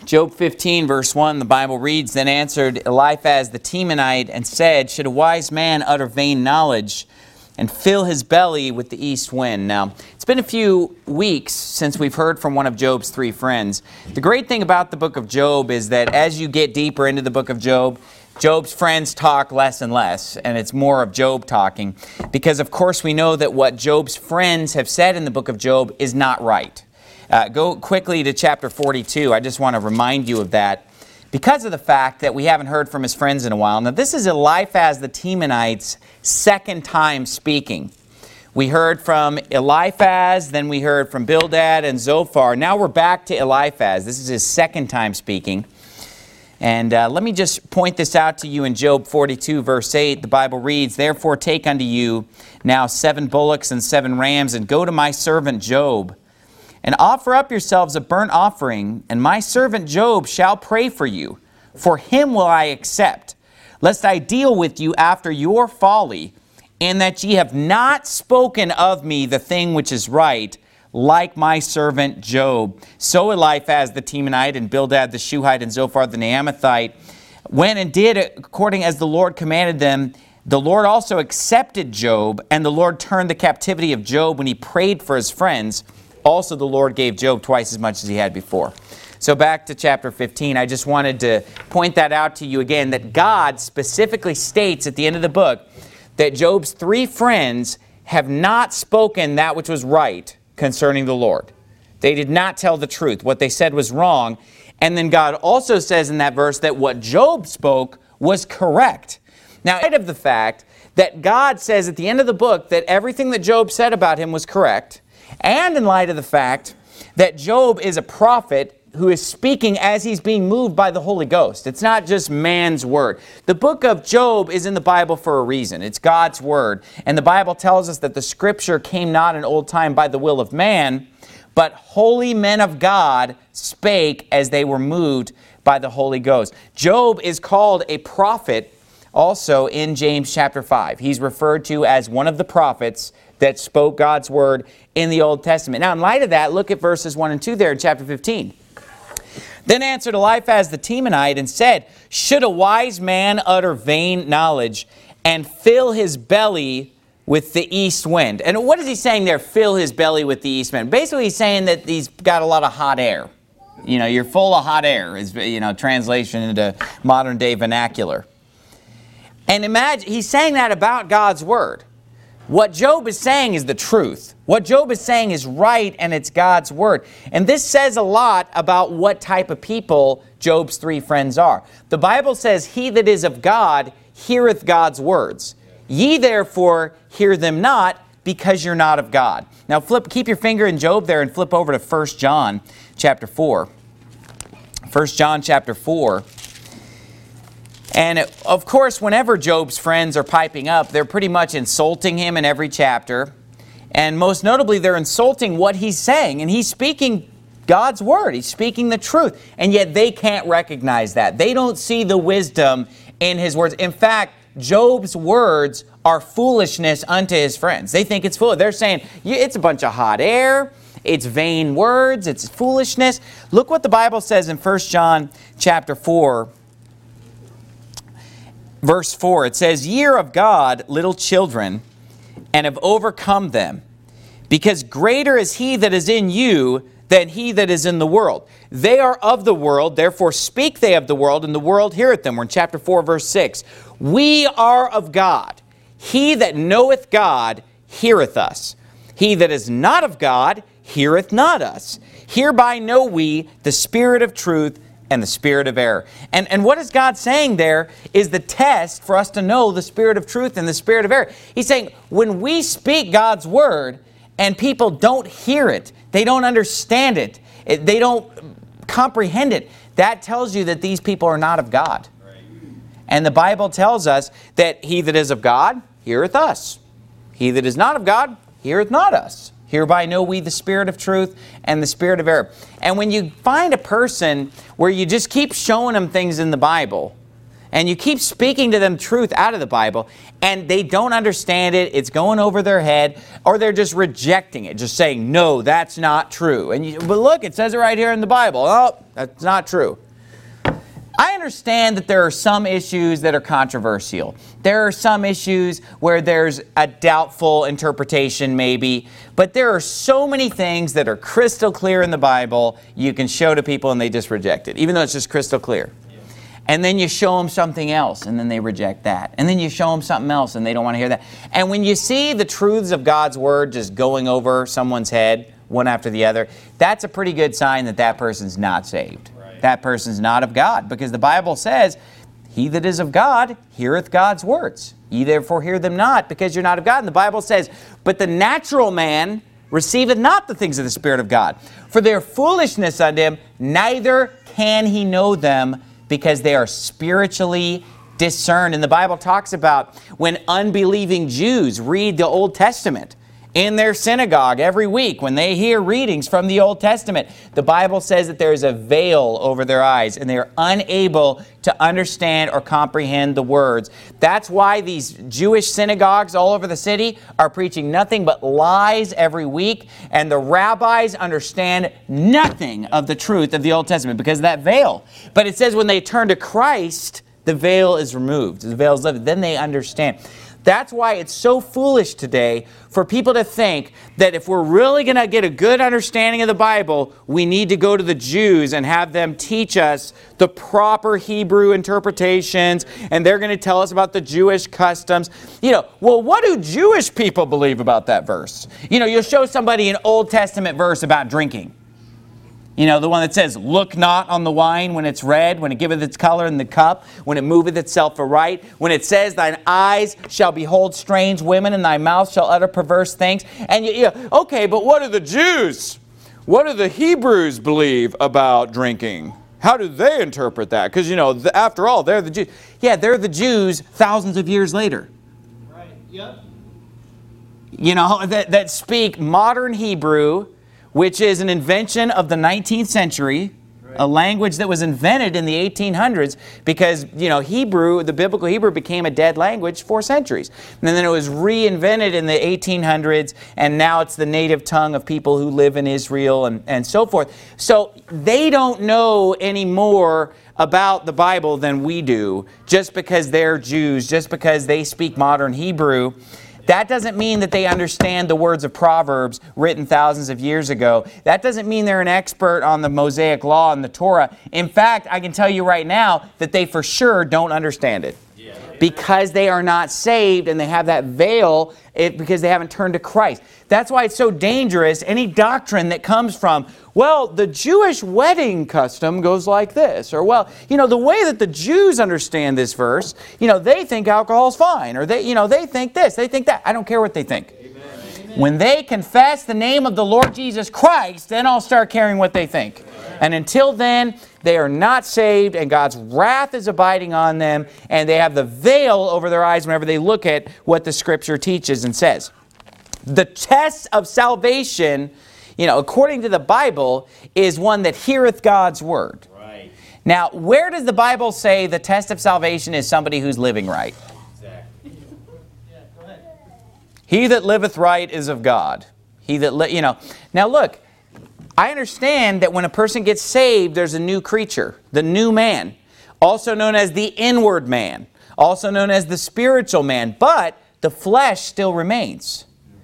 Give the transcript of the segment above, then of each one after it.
Job 15, verse 1, the Bible reads, "Then answered Eliphaz the Temanite and said, Should a wise man utter vain knowledge and fill his belly with the east wind?" Now, it's been a few weeks since we've heard from one of Job's three friends. The great thing about the book of Job is that as you get deeper into the book of Job, Job's friends talk less and less, and it's more of Job talking. Because, of course, we know that what Job's friends have said in the book of Job is not right. Go quickly to chapter 42. I just want to remind you of that because of the fact that we haven't heard from his friends in a while. Now, this is Eliphaz the Temanite's second time speaking. We heard from Eliphaz, then we heard from Bildad and Zophar. Now we're back to Eliphaz. This is his second time speaking. And let me just point this out to you in Job 42, verse 8. The Bible reads, "Therefore take unto you now 7 bullocks and 7 rams, and go to my servant Job, and offer up yourselves a burnt offering, and my servant Job shall pray for you. For him will I accept, lest I deal with you after your folly, in that ye have not spoken of me the thing which is right, like my servant Job." So Eliphaz the Temanite and Bildad the Shuhite and Zophar the Naamathite went and did according as the Lord commanded them. The Lord also accepted Job, and the Lord turned the captivity of Job when he prayed for his friends. Also, the Lord gave Job twice as much as he had before. So back to chapter 15, I just wanted to point that out to you again, that God specifically states at the end of the book that Job's three friends have not spoken that which was right concerning the Lord. They did not tell the truth. What they said was wrong. And then God also says in that verse that what Job spoke was correct. Now, in light of the fact that God says at the end of the book that everything that Job said about him was correct, and in light of the fact that Job is a prophet who is speaking as he's being moved by the Holy Ghost. It's not just man's word. The book of Job is in the Bible for a reason. It's God's word. And the Bible tells us that the scripture came not in old time by the will of man, but holy men of God spake as they were moved by the Holy Ghost. Job is called a prophet also in James chapter 5. He's referred to as one of the prophets that spoke God's word in the Old Testament. Now, in light of that, look at verses 1 and 2 there in chapter 15. "Then answered Eliphaz the Temanite and said, Should a wise man utter vain knowledge and fill his belly with the east wind?" And what is he saying there, fill his belly with the east wind? Basically, he's saying that he's got a lot of hot air. You know, you're full of hot air is, translation into modern day vernacular. And imagine, he's saying that about God's word. What Job is saying is the truth. What Job is saying is right, and it's God's word. And this says a lot about what type of people Job's three friends are. The Bible says, "He that is of God heareth God's words. Ye therefore hear them not, because you're not of God." Now keep your finger in Job there and flip over to 1 John chapter 4. 1 John chapter 4. And of course, whenever Job's friends are piping up, they're pretty much insulting him in every chapter. And most notably, they're insulting what he's saying. And he's speaking God's word. He's speaking the truth. And yet they can't recognize that. They don't see the wisdom in his words. In fact, Job's words are foolishness unto his friends. They think it's foolish. They're saying, it's a bunch of hot air. It's vain words. It's foolishness. Look what the Bible says in 1 John chapter 4. Verse 4, it says, "Ye are of God, little children, and have overcome them, because greater is he that is in you than he that is in the world. They are of the world, therefore speak they of the world, and the world heareth them." We're in chapter 4, verse 6. "We are of God. He that knoweth God heareth us. He that is not of God heareth not us. Hereby know we the spirit of truth and the spirit of error." And what is God saying there is the test for us to know the spirit of truth and the spirit of error. He's saying when we speak God's word and people don't hear it, they don't understand it, they don't comprehend it, that tells you that these people are not of God. And the Bible tells us that he that is of God heareth us. He that is not of God heareth not us. Hereby know we the spirit of truth and the spirit of error. And when you find a person where you just keep showing them things in the Bible, And you keep speaking to them truth out of the Bible, and they don't understand it. It's going over their head, or they're just rejecting it, just saying, no, that's not true. But look, it says it right here in the Bible. Oh, that's not true. I understand that there are some issues that are controversial. There are some issues where there's a doubtful interpretation maybe, but there are so many things that are crystal clear in the Bible you can show to people and they just reject it, even though it's just crystal clear. And then you show them something else and then they reject that. And then you show them something else and they don't want to hear that. And when you see the truths of God's Word just going over someone's head one after the other, that's a pretty good sign that that person's not saved. That person's not of God, because the Bible says, he that is of God heareth God's words. Ye therefore hear them not, because you're not of God. And the Bible says, but the natural man receiveth not the things of the Spirit of God, for they are foolishness unto him, neither can he know them, because they are spiritually discerned. And the Bible talks about when unbelieving Jews read the Old Testament in their synagogue every week, when they hear readings from the Old Testament, the Bible says that there is a veil over their eyes and they are unable to understand or comprehend the words. That's why these Jewish synagogues all over the city are preaching nothing but lies every week, and the rabbis understand nothing of the truth of the Old Testament because of that veil. But it says when they turn to Christ, the veil is removed. The veil is lifted. Then they understand. That's why it's so foolish today for people to think that if we're really going to get a good understanding of the Bible, we need to go to the Jews and have them teach us the proper Hebrew interpretations, and they're going to tell us about the Jewish customs. Well, what do Jewish people believe about that verse? You'll show somebody an Old Testament verse about drinking. The one that says, look not on the wine when it's red, when it giveth its color in the cup, when it moveth itself aright, when it says, thine eyes shall behold strange women, and thy mouth shall utter perverse things. And okay, but what do the Jews, what do the Hebrews believe about drinking? How do they interpret that? Because, after all, they're the Jews. Yeah, they're the Jews thousands of years later. Right, yep. That speak modern Hebrew, which is an invention of the 19th century, a language that was invented in the 1800s because, Hebrew, the biblical Hebrew became a dead language for centuries. And then it was reinvented in the 1800s, and now it's the native tongue of people who live in Israel and so forth. So they don't know any more about the Bible than we do just because they're Jews, just because they speak modern Hebrew. That doesn't mean that they understand the words of Proverbs written thousands of years ago. That doesn't mean they're an expert on the Mosaic Law and the Torah. In fact, I can tell you right now that they for sure don't understand it. Because they are not saved and they have that veil because they haven't turned to Christ. That's why it's so dangerous. Any doctrine that comes from, well, the Jewish wedding custom goes like this. Or, well, the way that the Jews understand this verse, they think alcohol's fine. Or they think this, they think that. I don't care what they think. Amen. When they confess the name of the Lord Jesus Christ, then I'll start caring what they think. And until then, they are not saved, and God's wrath is abiding on them, and they have the veil over their eyes whenever they look at what the Scripture teaches and says. The test of salvation, according to the Bible, is one that heareth God's word. Right. Now, where does the Bible say the test of salvation is somebody who's living right? Exactly. Yeah, go ahead. He that liveth right is of God. He that Now look, I understand that when a person gets saved, there's a new creature, the new man, also known as the inward man, also known as the spiritual man, but the flesh still remains.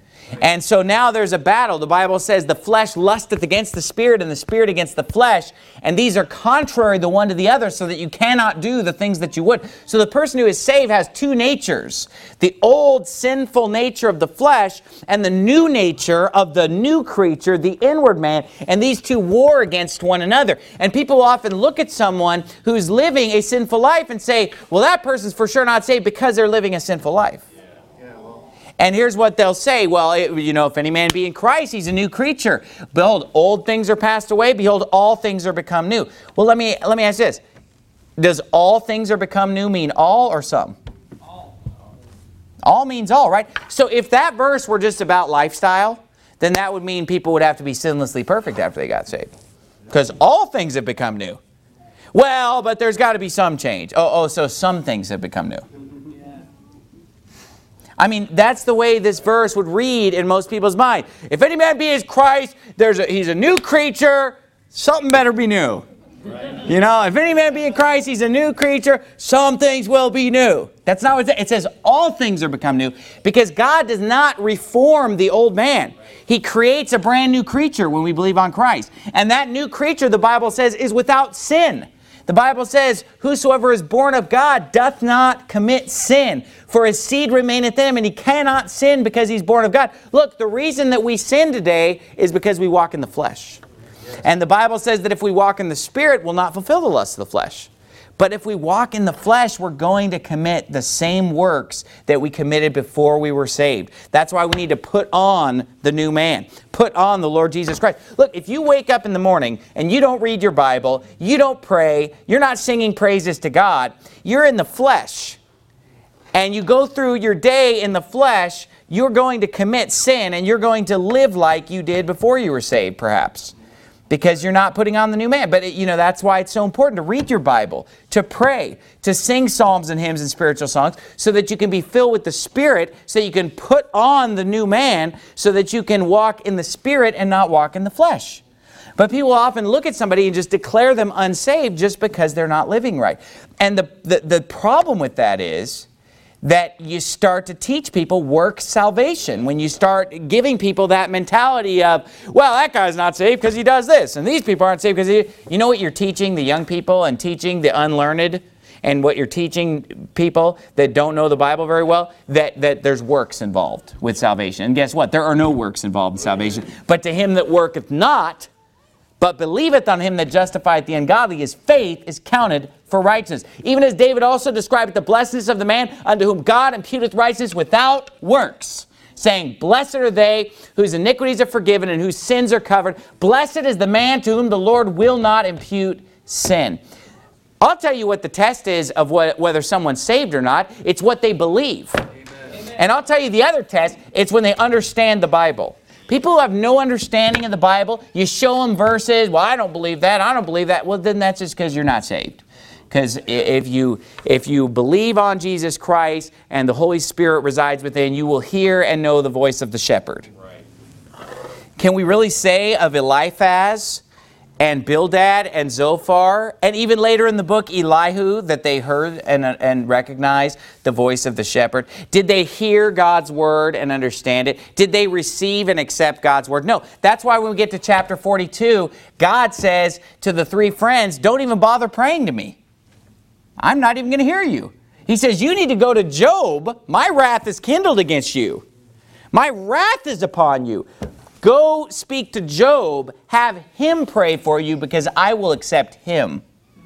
And so now there's a battle. The Bible says the flesh lusteth against the spirit and the spirit against the flesh. And these are contrary the one to the other so that you cannot do the things that you would. So the person who is saved has two natures. The old sinful nature of the flesh and the new nature of the new creature, the inward man. And these two war against one another. And people often look at someone who's living a sinful life and say, well, that person's for sure not saved because they're living a sinful life. And here's what they'll say. Well, if any man be in Christ, he's a new creature. Behold, old things are passed away. Behold, all things are become new. Well, let me ask this. Does all things are become new mean all or some? All. All means all, right? So if that verse were just about lifestyle, then that would mean people would have to be sinlessly perfect after they got saved. Because all things have become new. Well, but there's got to be some change. So some things have become new. I mean, that's the way this verse would read in most people's mind. If any man be in Christ, he's a new creature, something better be new. Right. You know, if any man be in Christ, he's a new creature, some things will be new. That's not what it says. It says all things are become new, because God does not reform the old man. He creates a brand new creature when we believe on Christ. And that new creature, the Bible says, is without sin. The Bible says, whosoever is born of God doth not commit sin, for his seed remaineth in him, and he cannot sin because he's born of God. Look, the reason that we sin today is because we walk in the flesh. And the Bible says that if we walk in the Spirit, we'll not fulfill the lust of the flesh. But if we walk in the flesh, we're going to commit the same works that we committed before we were saved. That's why we need to put on the new man. Put on the Lord Jesus Christ. Look, if you wake up in the morning and you don't read your Bible, you don't pray, you're not singing praises to God, you're in the flesh, and you go through your day in the flesh, you're going to commit sin, and you're going to live like you did before you were saved, perhaps. Because you're not putting on the new man. But that's why it's so important to read your Bible, to pray, to sing psalms and hymns and spiritual songs, so that you can be filled with the Spirit, so you can put on the new man, so that you can walk in the Spirit and not walk in the flesh. But people often look at somebody and just declare them unsaved just because they're not living right. And the problem with that is that you start to teach people work salvation. When you start giving people that mentality of, well, that guy's not saved because he does this, and these people aren't saved because he... You know what you're teaching the young people and teaching the unlearned, and what you're teaching people that don't know the Bible very well? That there's works involved with salvation. And guess what? There are no works involved in salvation. But to him that worketh not, but believeth on him that justifieth the ungodly, his faith is counted for righteousness. Even as David also described the blessedness of the man unto whom God imputeth righteousness without works, saying, blessed are they whose iniquities are forgiven and whose sins are covered. Blessed is the man to whom the Lord will not impute sin. I'll tell you what the test is of whether someone's saved or not. It's what they believe. Amen. And I'll tell you the other test, it's when they understand the Bible. People who have no understanding of the Bible, you show them verses, well, I don't believe that, I don't believe that. Well, then that's just because you're not saved. Because if you believe on Jesus Christ and the Holy Spirit resides within, you will hear and know the voice of the shepherd. Right. Can we really say of Eliphaz and Bildad and Zophar, and even later in the book Elihu, that they heard and recognized the voice of the shepherd? Did they hear God's word and understand it? Did they receive and accept God's word? No. That's why when we get to chapter 42, God says to the three friends, don't even bother praying to me. I'm not even going to hear you. He says, you need to go to Job. My wrath is kindled against you. My wrath is upon you. Go speak to Job, have him pray for you, because I will accept him.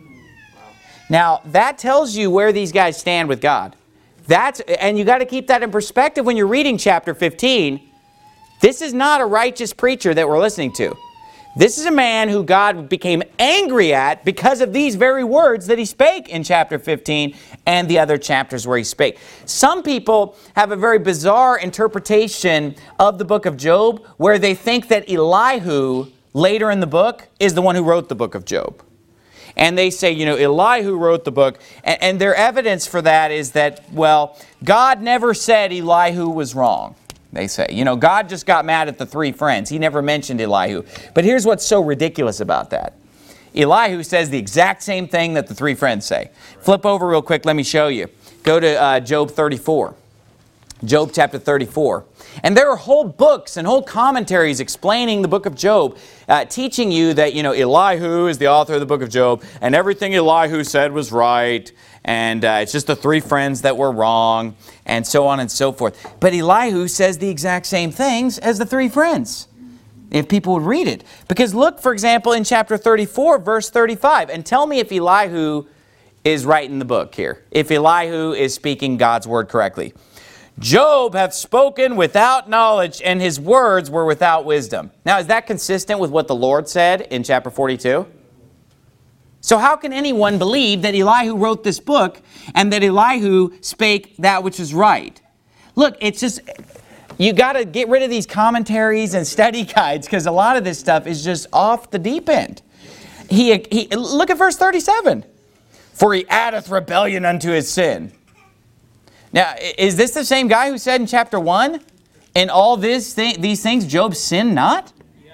Now, that tells you where these guys stand with God. And you got to keep that in perspective when you're reading chapter 15. This is not a righteous preacher that we're listening to. This is a man who God became angry at because of these very words that he spake in chapter 15 and the other chapters where he spake. Some people have a very bizarre interpretation of the book of Job where they think that Elihu, later in the book, is the one who wrote the book of Job. And they say, Elihu wrote the book. And their evidence for that is that, well, God never said Elihu was wrong. They say, God just got mad at the three friends. He never mentioned Elihu. But here's what's so ridiculous about that. Elihu says the exact same thing that the three friends say. Flip over real quick. Let me show you. Go to Job 34. Job chapter 34. And there are whole books and whole commentaries explaining the book of Job, teaching you that, Elihu is the author of the book of Job, and everything Elihu said was right, and it's just the three friends that were wrong, and so on and so forth. But Elihu says the exact same things as the three friends, if people would read it. Because look, for example, in chapter 34, verse 35, and tell me if Elihu is right in the book here, if Elihu is speaking God's word correctly. Job hath spoken without knowledge, and his words were without wisdom. Now, is that consistent with what the Lord said in chapter 42? So how can anyone believe that Elihu wrote this book and that Elihu spake that which is right? Look, it's just, you got to get rid of these commentaries and study guides, because a lot of this stuff is just off the deep end. Look at verse 37. For he addeth rebellion unto his sin. Now, is this the same guy who said in chapter 1, in all these things Job sinned not?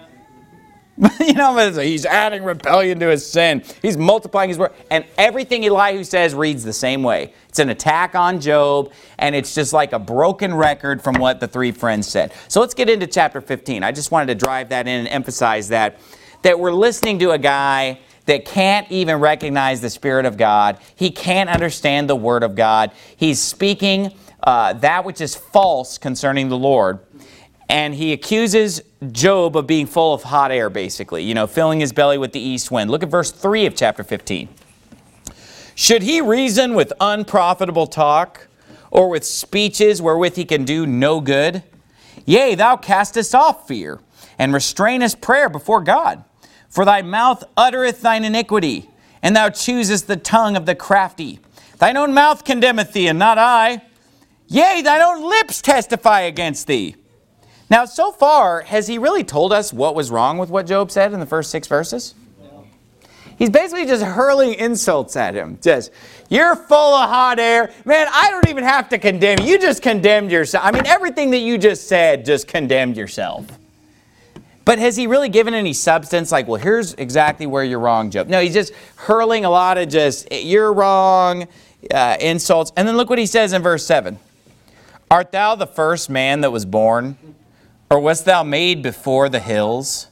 He's adding rebellion to his sin. He's multiplying his word. And everything Elihu says reads the same way. It's an attack on Job, and it's just like a broken record from what the three friends said. So let's get into chapter 15. I just wanted to drive that in and emphasize that we're listening to a guy that can't even recognize the Spirit of God. He can't understand the Word of God. He's speaking that which is false concerning the Lord. And he accuses Job of being full of hot air, basically, filling his belly with the east wind. Look at verse 3 of chapter 15. Should he reason with unprofitable talk, or with speeches wherewith he can do no good? Yea, thou castest off fear, and restrainest prayer before God. For thy mouth uttereth thine iniquity, and thou choosest the tongue of the crafty. Thine own mouth condemneth thee, and not I. Yea, thine own lips testify against thee. Now, so far, has he really told us what was wrong with what Job said in the first 6 verses? No. He's basically just hurling insults at him. Just, you're full of hot air. Man, I don't even have to condemn you. You just condemned yourself. I mean, everything that you just said just condemned yourself. But has he really given any substance? Like, well, here's exactly where you're wrong, Job. No, he's just hurling a lot of just, you're wrong, insults. And then look what he says in verse 7. Art thou the first man that was born? Or wast thou made before the hills?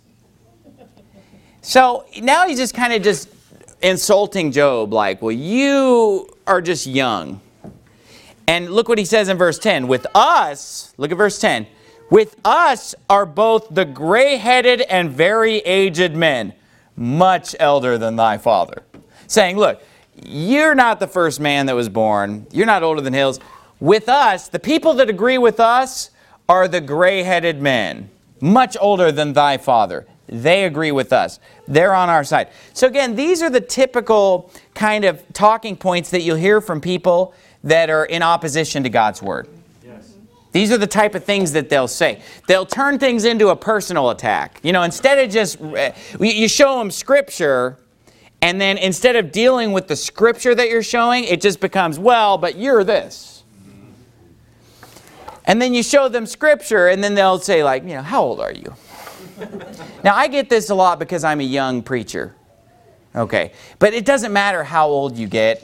So now he's just kind of just insulting Job, like, well, you are just young. And look what he says in verse 10. With us, look at verse 10. With us are both the gray-headed and very aged men, much elder than thy father. Saying, look, you're not the first man that was born. You're not older than hills. With us, the people that agree with us are the gray-headed men, much older than thy father. They agree with us. They're on our side. So again, these are the typical kind of talking points that you'll hear from people that are in opposition to God's Word. Yes. These are the type of things that they'll say. They'll turn things into a personal attack. Instead of just, you show them Scripture, and then instead of dealing with the Scripture that you're showing, it just becomes, well, but you're this. And then you show them Scripture, and then they'll say, like, how old are you? Now, I get this a lot because I'm a young preacher. Okay. But it doesn't matter how old you get.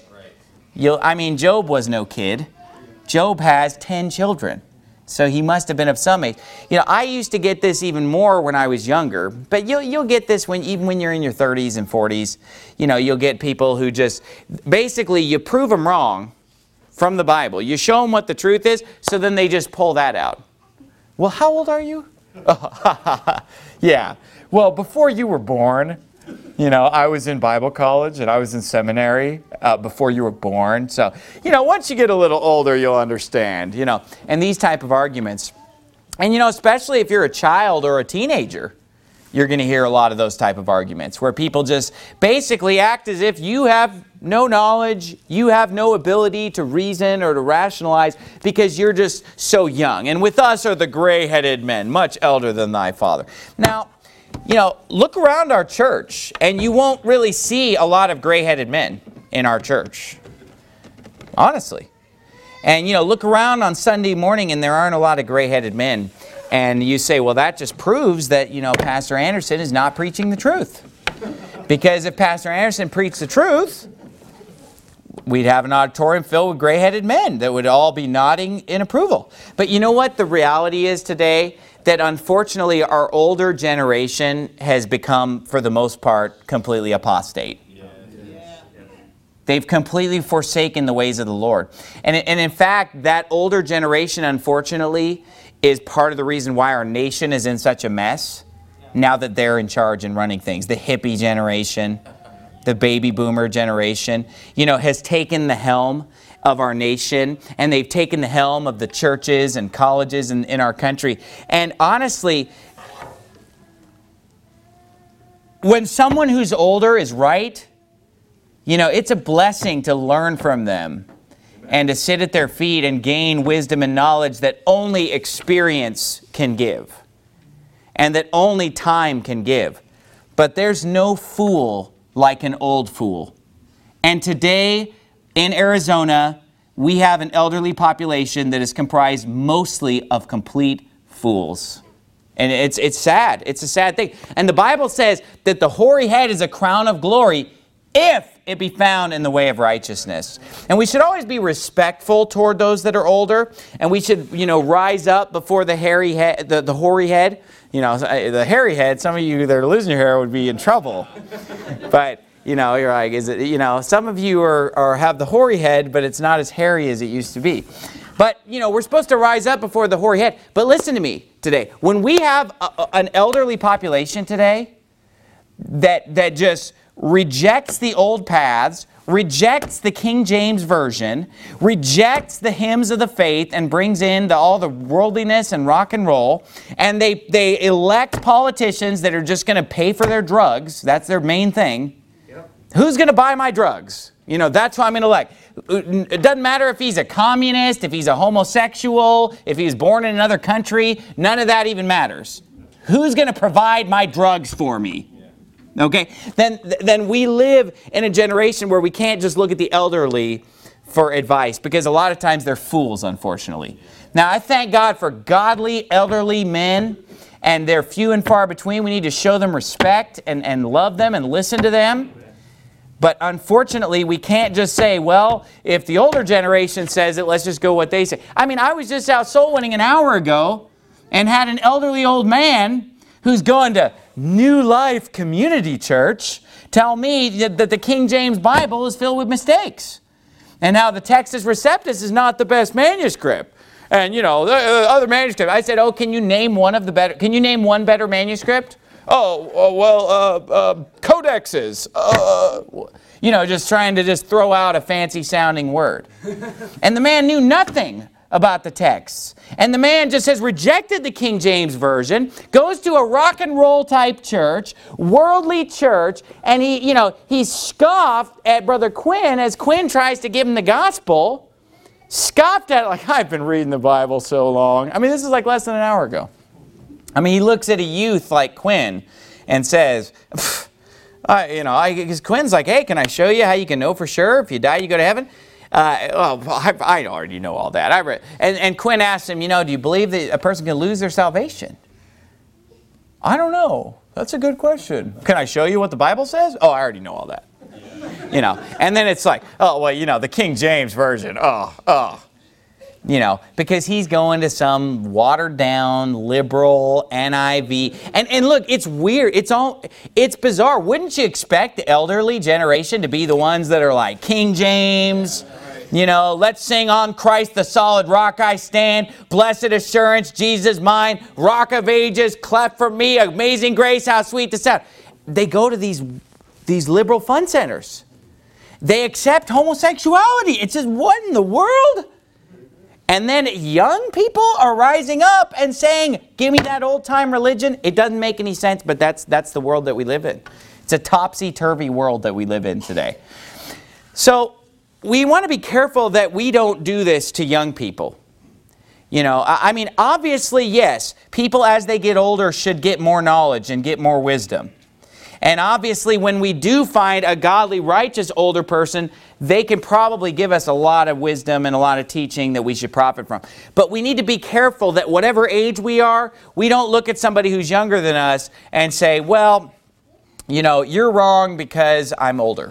Job was no kid. Job has 10 children. So he must have been of some age. I used to get this even more when I was younger. But you'll get this even when you're in your 30s and 40s. You'll get people who just, basically, you prove them wrong from the Bible. You show them what the truth is, so then they just pull that out. Well, how old are you? Yeah. Well, before you were born, I was in Bible college and I was in seminary before you were born. So, once you get a little older, you'll understand, and these type of arguments. And, especially if you're a child or a teenager, you're going to hear a lot of those type of arguments where people just basically act as if you have no knowledge, you have no ability to reason or to rationalize because you're just so young. And with us are the gray-headed men, much elder than thy father. Now, look around our church and you won't really see a lot of gray-headed men in our church. Honestly. And, look around on Sunday morning and there aren't a lot of gray-headed men. And you say, well, that just proves that, Pastor Anderson is not preaching the truth. Because if Pastor Anderson preached the truth, we'd have an auditorium filled with gray-headed men that would all be nodding in approval. But you know what the reality is today? That unfortunately our older generation has become, for the most part, completely apostate. They've completely forsaken the ways of the Lord. And in fact, that older generation, unfortunately, is part of the reason why our nation is in such a mess now that they're in charge and running things. The hippie generation, the baby boomer generation, has taken the helm of our nation, and they've taken the helm of the churches and colleges in our country. And honestly, when someone who's older is right, it's a blessing to learn from them and to sit at their feet and gain wisdom and knowledge that only experience can give and that only time can give. But there's no fool like an old fool. And today in Arizona, we have an elderly population that is comprised mostly of complete fools. And it's sad. It's a sad thing. And the Bible says that the hoary head is a crown of glory if it be found in the way of righteousness. And we should always be respectful toward those that are older. And we should, rise up before the hairy head, the hoary head. The hairy head, some of you that are losing your hair would be in trouble. But, you're like, is it, some of you have the hoary head, but it's not as hairy as it used to be. But, we're supposed to rise up before the hoary head. But listen to me today. When we have an elderly population today that just rejects the old paths, rejects the King James Version, rejects the hymns of the faith, and brings in all the worldliness and rock and roll, and they elect politicians that are just going to pay for their drugs. That's their main thing. Yep. Who's going to buy my drugs? That's who I'm going to elect. It doesn't matter if he's a communist, if he's a homosexual, if he's born in another country. None of that even matters. Who's going to provide my drugs for me? Okay? Then we live in a generation where we can't just look at the elderly for advice, because a lot of times they're fools, unfortunately. Now, I thank God for godly elderly men, and they're few and far between. We need to show them respect and love them and listen to them. But unfortunately, we can't just say, well, if the older generation says it, let's just go what they say. I mean, I was just out soul winning an hour ago and had an elderly old man who's going to New Life Community Church tell me that the King James Bible is filled with mistakes. And how the Textus Receptus is not the best manuscript. And, the other manuscript. I said, can you name one better manuscript? Codexes. Just trying to throw out a fancy sounding word. And the man knew nothing about the texts. And the man just has rejected the King James Version, goes to a rock and roll type church, worldly church, and he scoffed at Brother Quinn as Quinn tries to give him the gospel. Scoffed at it like, I've been reading the Bible so long. I mean, this is like less than an hour ago. I mean, he looks at a youth like Quinn and says, because Quinn's like, hey, can I show you how you can know for sure if you die, you go to heaven? I already know all that. And Quinn asked him, do you believe that a person can lose their salvation? I don't know. That's a good question. Can I show you what the Bible says? I already know all that. And then it's like, the King James Version. Because he's going to some watered down liberal NIV. And look, it's weird. It's bizarre. Wouldn't you expect the elderly generation to be the ones that are like King James? Let's sing on Christ the solid rock I stand. Blessed assurance, Jesus mine. Rock of ages, cleft for me. Amazing grace, how sweet the sound. They go to these liberal fun centers. They accept homosexuality. It's just, what in the world? And then young people are rising up and saying, give me that old-time religion. It doesn't make any sense, but that's the world that we live in. It's a topsy-turvy world that we live in today. So we want to be careful that we don't do this to young people. Obviously, yes, people as they get older should get more knowledge and get more wisdom. And obviously, when we do find a godly, righteous older person, they can probably give us a lot of wisdom and a lot of teaching that we should profit from. But we need to be careful that whatever age we are, we don't look at somebody who's younger than us and say, well, you're wrong because I'm older.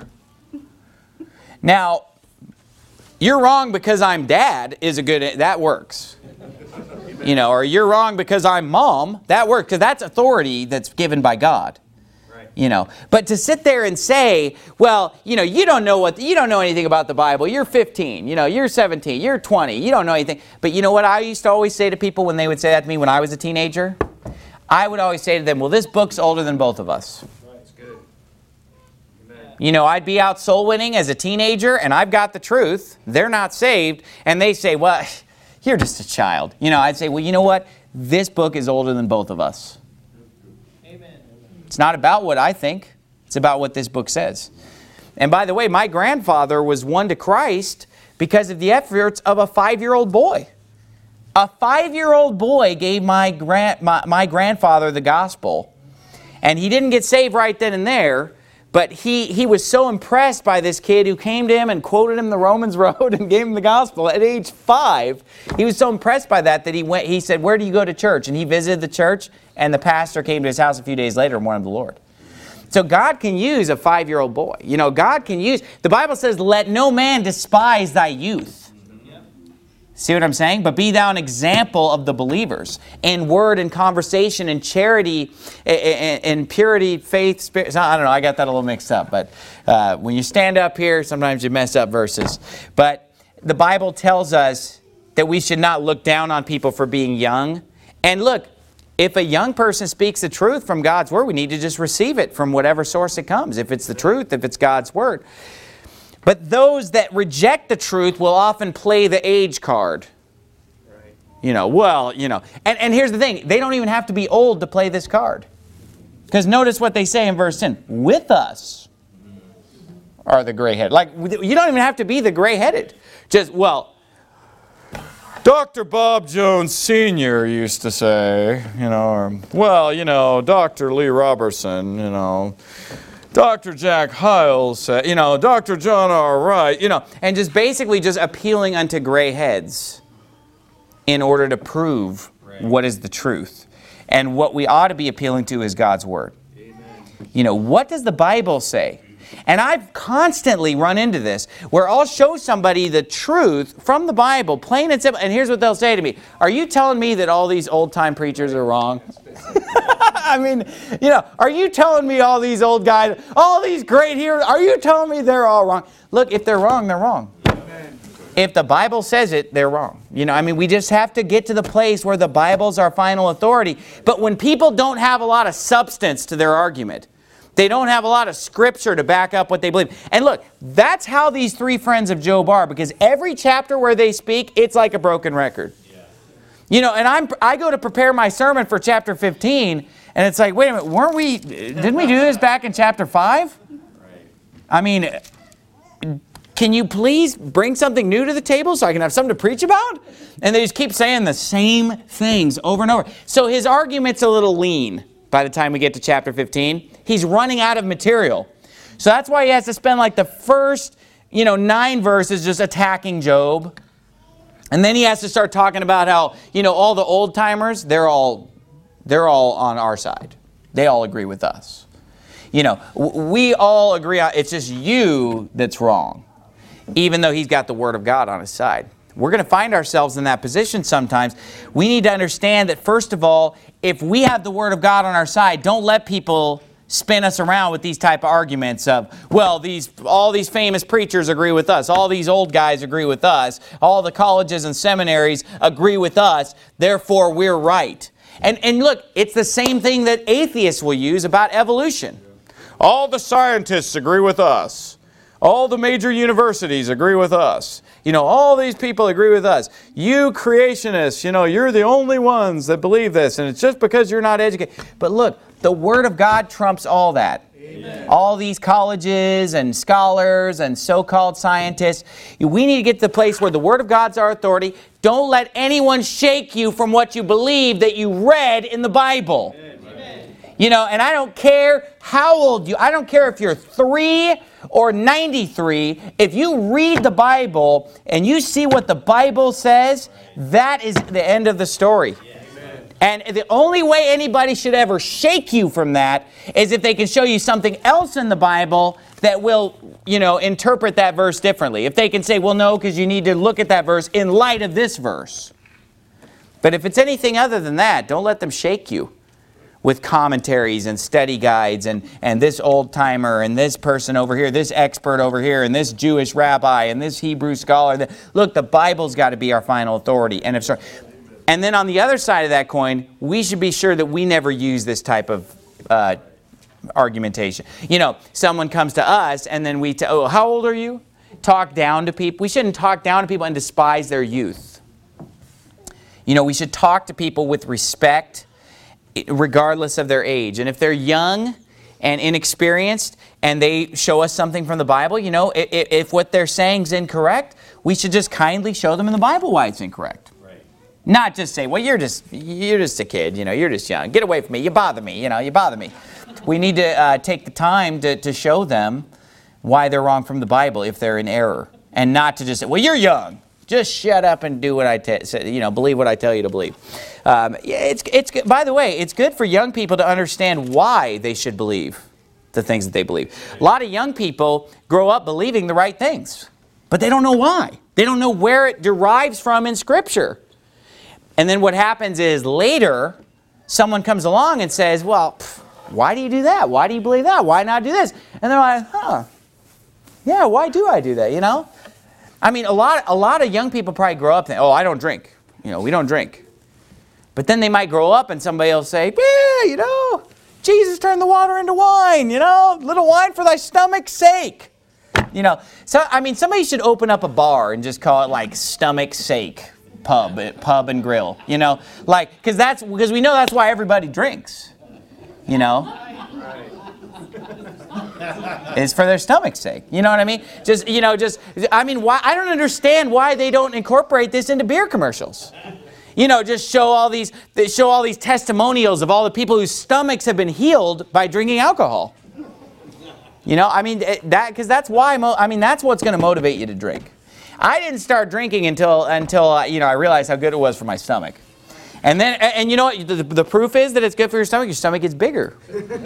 Now, you're wrong because I'm dad that works. Or you're wrong because I'm mom, that works, because that's authority that's given by God. But to sit there and say, well, you don't know anything about the Bible. You're 15, you're 17, you're 20, you don't know anything. But you know what I used to always say to people when they would say that to me when I was a teenager? I would always say to them, well, this book's older than both of us. That's good. Amen. I'd be out soul winning as a teenager and I've got the truth. They're not saved. And they say, well, you're just a child. I'd say, well, you know what? This book is older than both of us. It's not about what I think. It's about what this book says. And by the way, my grandfather was won to Christ because of the efforts of a 5-year-old boy. A 5-year-old boy gave my grandfather the gospel. And he didn't get saved right then and there, But he was so impressed by this kid who came to him and quoted him the Romans Road and gave him the gospel at age 5. He was so impressed by that he said, where do you go to church? And he visited the church, and the pastor came to his house a few days later and won him the Lord. So God can use a 5-year-old boy. You know, God can use, the Bible says, let no man despise thy youth. See what I'm saying? But be thou an example of the believers in word and conversation and charity and purity, faith, spirit. I don't know, I got that a little mixed up. But when you stand up here, sometimes you mess up verses. But the Bible tells us that we should not look down on people for being young. And look, if a young person speaks the truth from God's word, we need to just receive it from whatever source it comes. If it's the truth, if it's God's word. But those that reject the truth will often play the age card. Right. You know, well, you know. And here's the thing. They don't even have to be old to play this card. Because notice what they say in verse 10. With us are the gray-headed. Like, you don't even have to be the gray-headed. Just, well, Dr. Bob Jones Sr. used to say, you know, or, well, you know, Dr. Lee Robertson, you know, Dr. Jack Hiles said, you know, Dr. John R. Wright, you know, and just basically just appealing unto gray heads in order to prove what is the truth. And what we ought to be appealing to is God's Word. Amen. You know, what does the Bible say? And I've constantly run into this, where I'll show somebody the truth from the Bible, plain and simple, and here's what they'll say to me. Are you telling me that all these old-time preachers are wrong? I mean, you know, are you telling me all these old guys, all these great heroes, are you telling me they're all wrong? Look, if they're wrong, they're wrong. Amen. If the Bible says it, they're wrong. You know, I mean, we just have to get to the place where the Bible's our final authority. But when people don't have a lot of substance to their argument, they don't have a lot of scripture to back up what they believe. And look, that's how these 3 friends of Job are, because every chapter where they speak, it's like a broken record. Yeah. You know, and I go to prepare my sermon for chapter 15, and it's like, wait a minute, didn't we do this back in chapter 5? Right. I mean, can you please bring something new to the table so I can have something to preach about? And they just keep saying the same things over and over. So his argument's a little lean by the time we get to chapter 15. He's running out of material. So that's why he has to spend like the first, 9 verses just attacking Job. And then he has to start talking about how, all the old timers, they're all on our side. They all agree with us. We all agree on, it's just you that's wrong. Even though he's got the Word of God on his side. We're going to find ourselves in that position sometimes. We need to understand that, first of all, if we have the Word of God on our side, don't let people spin us around with these type of arguments of, well, all these famous preachers agree with us. All these old guys agree with us. All the colleges and seminaries agree with us. Therefore, we're right. And look, it's the same thing that atheists will use about evolution. All the scientists agree with us. All the major universities agree with us. All these people agree with us. You creationists, you're the only ones that believe this, and it's just because you're not educated. But look, the Word of God trumps all that. Amen. All these colleges and scholars and so-called scientists. We need to get to the place where the Word of God's our authority. Don't let anyone shake you from what you believe that you read in the Bible. Amen. And I don't care how old you, I don't care if you're 3 or 93, if you read the Bible and you see what the Bible says, that is the end of the story. And the only way anybody should ever shake you from that is if they can show you something else in the Bible that will, interpret that verse differently. If they can say, well, no, because you need to look at that verse in light of this verse. But if it's anything other than that, don't let them shake you with commentaries and study guides and this old-timer and this person over here, this expert over here, and this Jewish rabbi and this Hebrew scholar. Look, the Bible's got to be our final authority. And then on the other side of that coin, we should be sure that we never use this type of argumentation. Someone comes to us and then we oh, how old are you? Talk down to people. We shouldn't talk down to people and despise their youth. We should talk to people with respect, regardless of their age. And if they're young and inexperienced and they show us something from the Bible, if what they're saying is incorrect, we should just kindly show them in the Bible why it's incorrect. Right. Not just say, well, you're just a kid, you're just young. Get away from me. You bother me, you bother me. We need to take the time to show them why they're wrong from the Bible if they're in error. And not to just say, well, you're young. Just shut up and do what I say, believe what I tell you to believe. It's by the way, it's good for young people to understand why they should believe the things that they believe. A lot of young people grow up believing the right things, but they don't know why. They don't know where it derives from in Scripture. And then what happens is later, someone comes along and says, well, why do you do that? Why do you believe that? Why not do this? And they're like, yeah, why do I do that, I mean, a lot of young people probably grow up thinking, oh, I don't drink. We don't drink. But then they might grow up and somebody will say, yeah, Jesus turned the water into wine, little wine for thy stomach's sake. So, I mean, somebody should open up a bar and just call it like Stomach's Sake Pub and Grill, because we know that's why everybody drinks, It's for their stomach's sake. You know what I mean? Why I don't understand why they don't incorporate this into beer commercials. Just show all these testimonials of all the people whose stomachs have been healed by drinking alcohol. Because that's why. That's what's going to motivate you to drink. I didn't start drinking until I realized how good it was for my stomach. And then, and you know what? The proof is that it's good for your stomach. Your stomach gets bigger,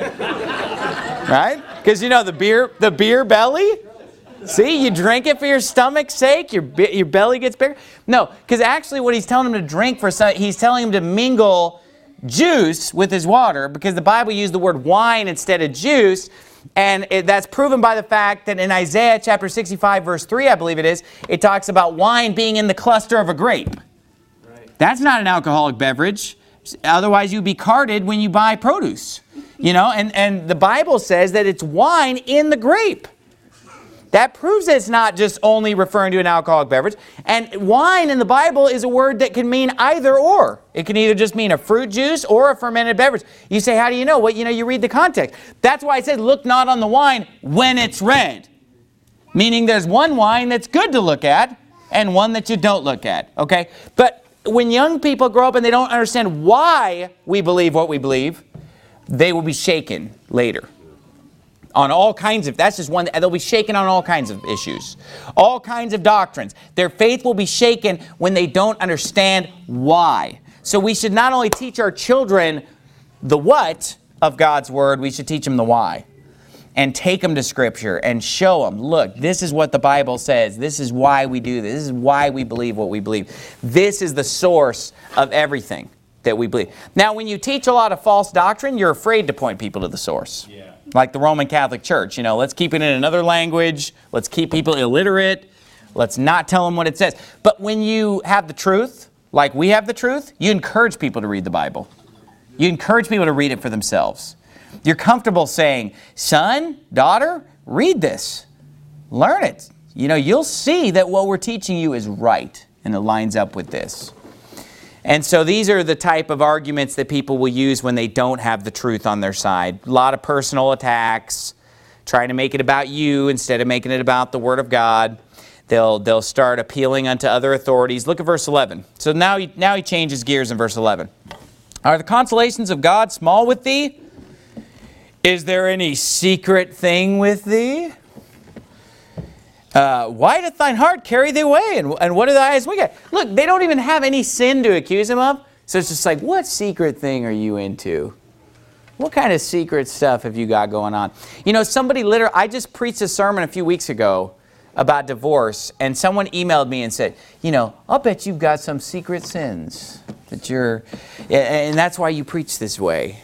right? Because the beer belly. See, you drink it for your stomach's sake. Your belly gets bigger. No, because actually, what he's telling him to drink he's telling him to mingle juice with his water, because the Bible used the word wine instead of juice. And that's proven by the fact that in Isaiah chapter 65, verse 3, I believe it talks about wine being in the cluster of a grape. Right. That's not an alcoholic beverage. Otherwise, you'd be carded when you buy produce. And the Bible says that it's wine in the grape. That proves that it's not just only referring to an alcoholic beverage. And wine in the Bible is a word that can mean either or. It can either just mean a fruit juice or a fermented beverage. You say, how do you know? Well, you read the context. That's why it says, look not on the wine when it's red. Meaning there's one wine that's good to look at and one that you don't look at. Okay? But when young people grow up and they don't understand why we believe what we believe, they will be shaken later. On all kinds of, that's just one, they'll be shaken on all kinds of issues. All kinds of doctrines. Their faith will be shaken when they don't understand why. So we should not only teach our children the what of God's Word, we should teach them the why. And take them to Scripture and show them, look, this is what the Bible says. This is why we do this. This is why we believe what we believe. This is the source of everything that we believe. Now, when you teach a lot of false doctrine, you're afraid to point people to the source. Yeah. Like the Roman Catholic Church, let's keep it in another language. Let's keep people illiterate. Let's not tell them what it says. But when you have the truth, like we have the truth, you encourage people to read the Bible. You encourage people to read it for themselves. You're comfortable saying, son, daughter, read this. Learn it. You'll see that what we're teaching you is right and it lines up with this. And so these are the type of arguments that people will use when they don't have the truth on their side. A lot of personal attacks, trying to make it about you instead of making it about the Word of God. They'll start appealing unto other authorities. Look at verse 11. So now he changes gears in verse 11. Are the consolations of God small with thee? Is there any secret thing with thee? Why doth thine heart carry thee away? And what are thy eyes look at? Look, they don't even have any sin to accuse him of. So it's just like, what secret thing are you into? What kind of secret stuff have you got going on? Somebody I just preached a sermon a few weeks ago about divorce, and someone emailed me and said, I'll bet you've got some secret sins and that's why you preach this way.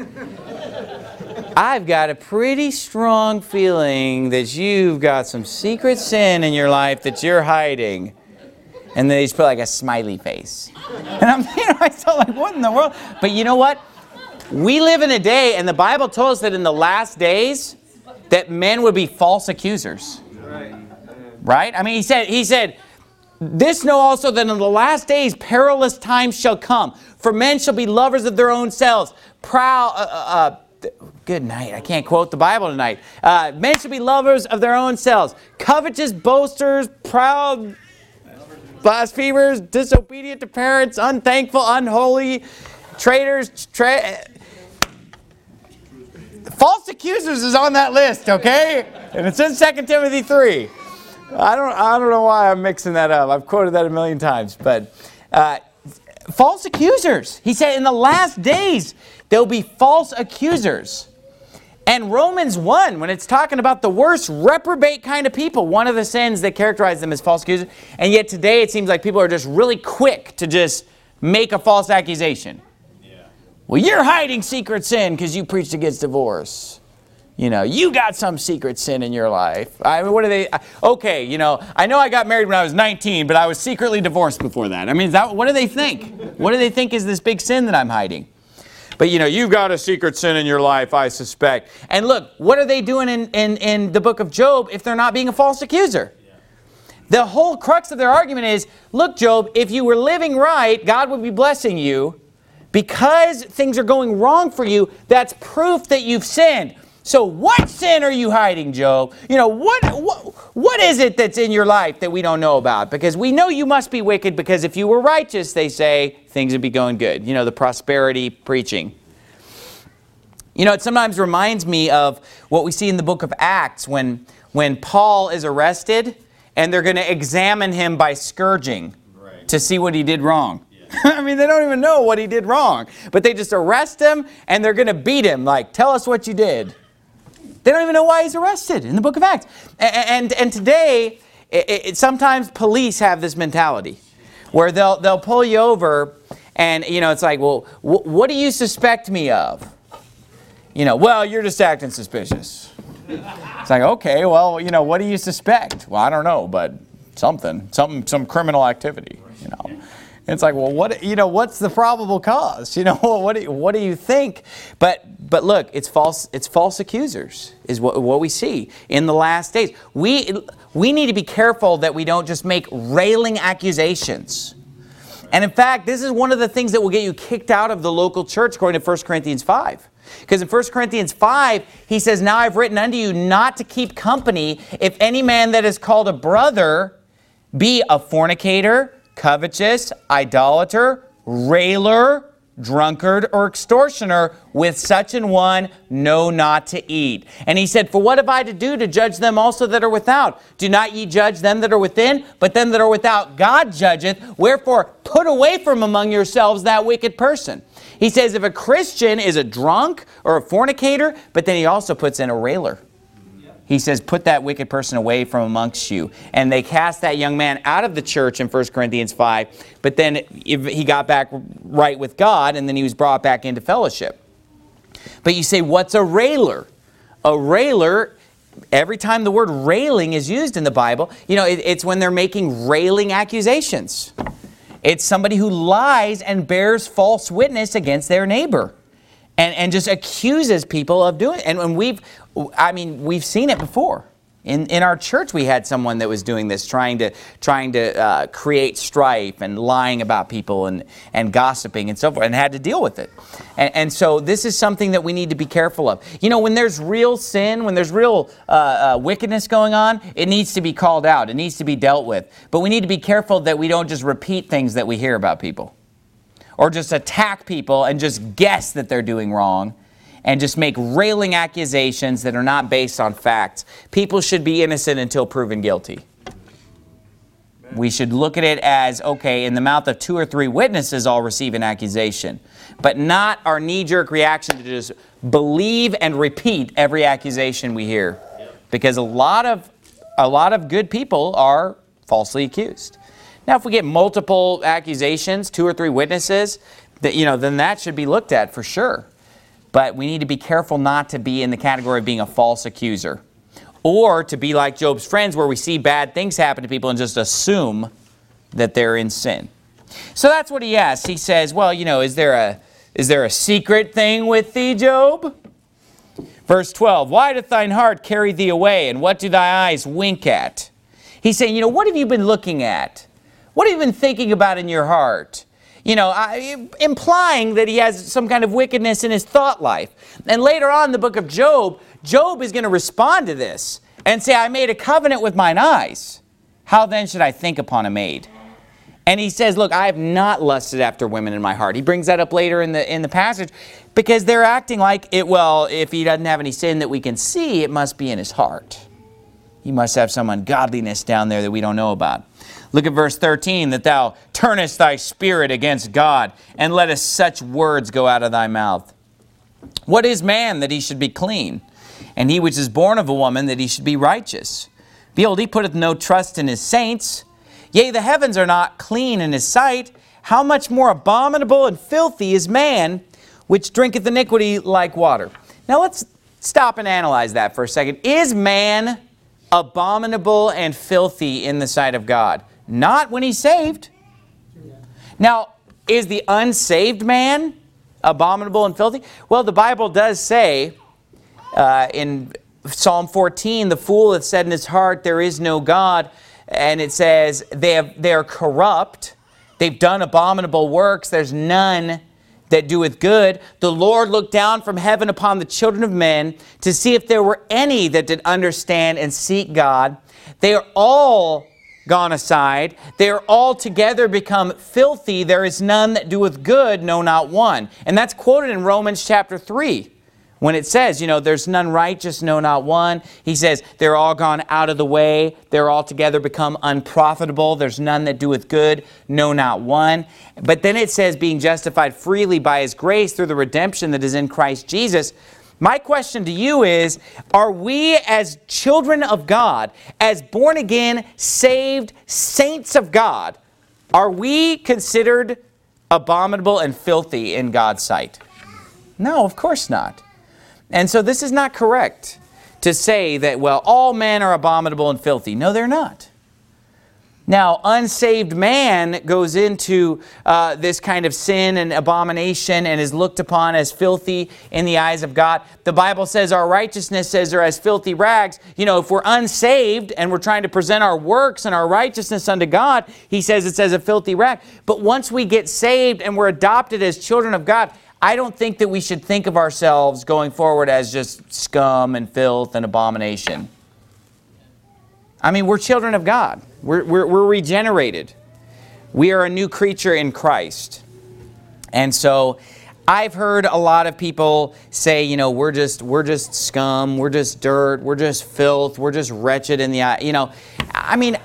I've got a pretty strong feeling that you've got some secret sin in your life that you're hiding. And then he's put like a smiley face. And I felt like, what in the world? But you know what? We live in a day, and the Bible told us that in the last days, that men would be false accusers. Right? He said, this know also that in the last days perilous times shall come. For men shall be lovers of their own selves, proud. Good night. I can't quote the Bible tonight. Men shall be lovers of their own selves, covetous, boasters, proud, blasphemers, disobedient to parents, unthankful, unholy, traitors, False accusers is on that list, okay? And it's in 2 Timothy 3. I don't know why I'm mixing that up. I've quoted that a million times. But false accusers. He said in the last days, there'll be false accusers. And Romans 1, when it's talking about the worst reprobate kind of people, one of the sins that characterize them as false accusers. And yet today it seems like people are just really quick to just make a false accusation. Yeah. Well, you're hiding secret sin because you preached against divorce. You know, you got some secret sin in your life. I mean, what are they? Okay, you know, I know I got married when I was 19, but I was secretly divorced before that. I mean, what do they think? What do they think is this big sin that I'm hiding? But, you know, you've got a secret sin in your life, I suspect. And look, what are they doing in the book of Job if they're not being a false accuser? Yeah. The whole crux of their argument is, look, Job, if you were living right, God would be blessing you. Because things are going wrong for you, that's proof that you've sinned. So what sin are you hiding, Job? You know, what is it that's in your life that we don't know about? Because we know you must be wicked, because if you were righteous, they say, things would be going good. You know, the prosperity preaching. You know, it sometimes reminds me of what we see in the book of Acts when Paul is arrested and they're going to examine him by scourging to see what he did wrong. I mean, they don't even know what he did wrong. But they just arrest him and they're going to beat him. Like, tell us what you did. They don't even know why he's arrested in the book of Acts. And today, sometimes police have this mentality where they'll pull you over and, you know, it's like, well, what do you suspect me of? You know, well, you're just acting suspicious. It's like, okay, well, you know, what do you suspect? Well, I don't know, but some criminal activity, you know. It's like, well, what's the probable cause? You know, what do you think? But look, it's false accusers is what we see in the last days. We need to be careful that we don't just make railing accusations. And in fact, this is one of the things that will get you kicked out of the local church, according to 1 Corinthians 5. Because in 1 Corinthians 5, he says, now I've written unto you not to keep company if any man that is called a brother be a fornicator, covetous, idolater, railer, drunkard, or extortioner, with such an one know not to eat. And he said, for what have I to do to judge them also that are without? Do not ye judge them that are within, but them that are without God judgeth. Wherefore put away from among yourselves that wicked person. He says if a Christian is a drunk or a fornicator, but then he also puts in a railer. He says, put that wicked person away from amongst you. And they cast that young man out of the church in 1 Corinthians 5. But then he got back right with God, and then he was brought back into fellowship. But you say, what's a railer? A railer, every time the word railing is used in the Bible, you know, it's when they're making railing accusations. It's somebody who lies and bears false witness against their neighbor. And just accuses people of doing it. And we've seen it before. In our church, we had someone that was doing this, trying to create strife and lying about people and gossiping and so forth, and had to deal with it. And so this is something that we need to be careful of. You know, when there's real sin, when there's real wickedness going on, it needs to be called out. It needs to be dealt with. But we need to be careful that we don't just repeat things that we hear about people. Or just attack people and just guess that they're doing wrong and just make railing accusations that are not based on facts. People should be innocent until proven guilty. We should look at it as, okay, in the mouth of 2 or 3 witnesses, I'll receive an accusation. But not our knee-jerk reaction to just believe and repeat every accusation we hear. Because a lot of good people are falsely accused. Now, if we get multiple accusations, 2 or 3 witnesses, then that should be looked at for sure. But we need to be careful not to be in the category of being a false accuser. Or to be like Job's friends, where we see bad things happen to people and just assume that they're in sin. So that's what he asks. He says, well, you know, is there a secret thing with thee, Job? Verse 12, why doth thine heart carry thee away, and what do thy eyes wink at? He's saying, you know, what have you been looking at? What have you been thinking about in your heart? You know, implying that he has some kind of wickedness in his thought life. And later on in the book of Job, Job is going to respond to this and say, I made a covenant with mine eyes. How then should I think upon a maid? And he says, look, I have not lusted after women in my heart. He brings that up later in the passage because they're acting like, if he doesn't have any sin that we can see, it must be in his heart. He must have some ungodliness down there that we don't know about. Look at verse 13, that thou turnest thy spirit against God, and lettest such words go out of thy mouth. What is man that he should be clean? And he which is born of a woman that he should be righteous? Behold, he putteth no trust in his saints. Yea, the heavens are not clean in his sight. How much more abominable and filthy is man, which drinketh iniquity like water. Now let's stop and analyze that for a second. Is man abominable and filthy in the sight of God? Not when he's saved. Now, is the unsaved man abominable and filthy? Well, the Bible does say in Psalm 14, the fool hath said in his heart, there is no God. And it says they are corrupt. They've done abominable works. There's none that doeth good. The Lord looked down from heaven upon the children of men to see if there were any that did understand and seek God. They are all gone aside. They are all together become filthy. There is none that doeth good, no, not one. And that's quoted in Romans chapter 3. When it says, there's none righteous, no, not one. He says, they're all gone out of the way. They're all together become unprofitable. There's none that doeth good, no, not one. But then it says, being justified freely by his grace through the redemption that is in Christ Jesus. My question to you is, are we as children of God, as born again, saved saints of God, are we considered abominable and filthy in God's sight? No, of course not. And so this is not correct to say that, all men are abominable and filthy. No, they're not. Now, unsaved man goes into this kind of sin and abomination and is looked upon as filthy in the eyes of God. The Bible says our righteousness says are as filthy rags. If we're unsaved and we're trying to present our works and our righteousness unto God, he says it's as a filthy rag. But once we get saved and we're adopted as children of God, I don't think that we should think of ourselves going forward as just scum and filth and abomination. I mean, we're children of God. We're regenerated. We are a new creature in Christ. And so I've heard a lot of people say, we're just scum, we're just dirt, we're just filth, we're just wretched in the eye. I mean,